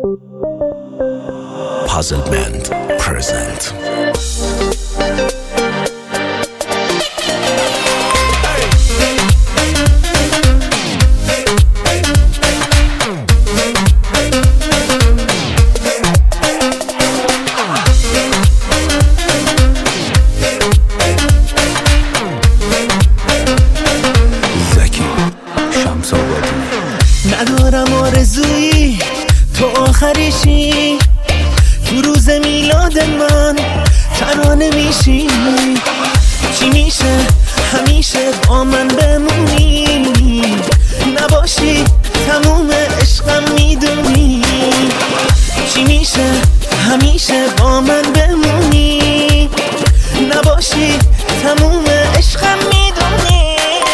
Puzzlement present. ندارم آرزویی تو آخریشی، تو روز میلاد من ترانه میشی. چی میشه همیشه با من بمونی، نباشی تموم عشقم میدونی. چی میشه همیشه با من بمونی، نباشی تموم عشقم میدونی.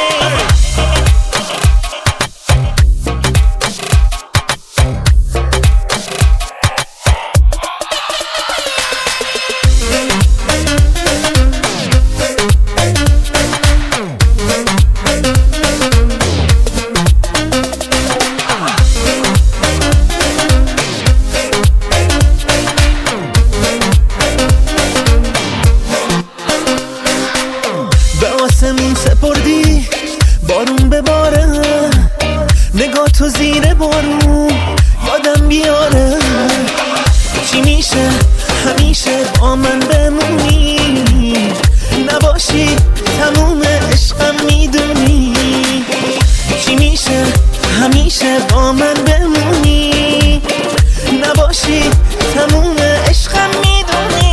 آسمون سپردی بارون بباره، نگاه تو زیر بارون یادم بیاره. چی میشه همیشه با من بمونی، نباشی تموم عشقم میدونی. چی میشه همیشه با من بمونی، نباشی تموم عشقم میدونی.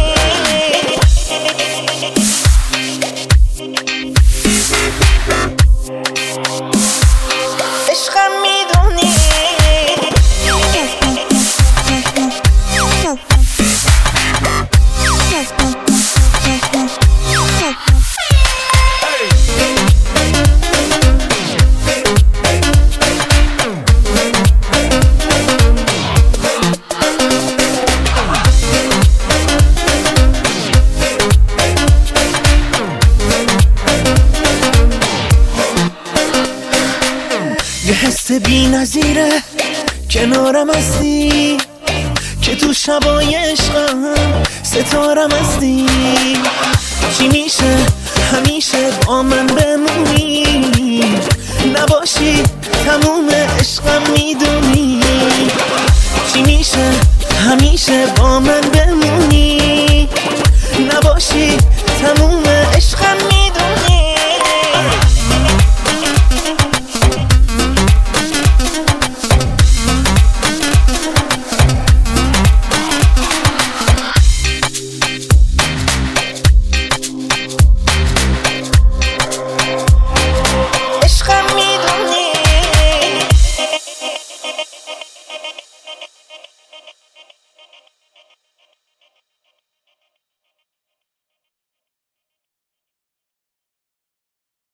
عشقم میدونی. یه حس بی نظیره کنارم هستی، که تو شبای عشقم ستارم هستی. چی میشه همیشه با من بمونی، نباشی تموم عشقم میدونی.